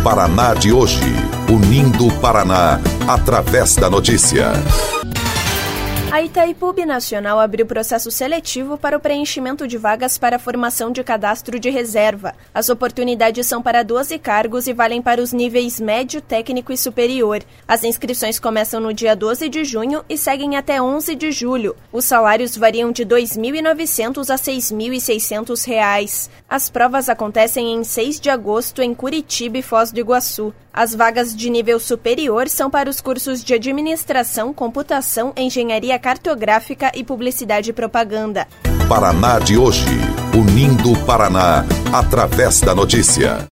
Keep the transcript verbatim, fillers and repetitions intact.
Paraná de hoje, unindo o Paraná através da notícia. A Itaipu Binacional abriu processo seletivo para o preenchimento de vagas para a formação de cadastro de reserva. As oportunidades são para doze cargos e valem para os níveis médio, técnico e superior. As inscrições começam no dia doze de junho e seguem até onze de julho. Os salários variam de dois mil e novecentos a seis mil e seiscentos reais. As provas acontecem em seis de agosto em Curitiba e Foz do Iguaçu. As vagas de nível superior são para os cursos de Administração, Computação, Engenharia Cartográfica e Publicidade e Propaganda. Paraná de hoje, unindo o Paraná através da notícia.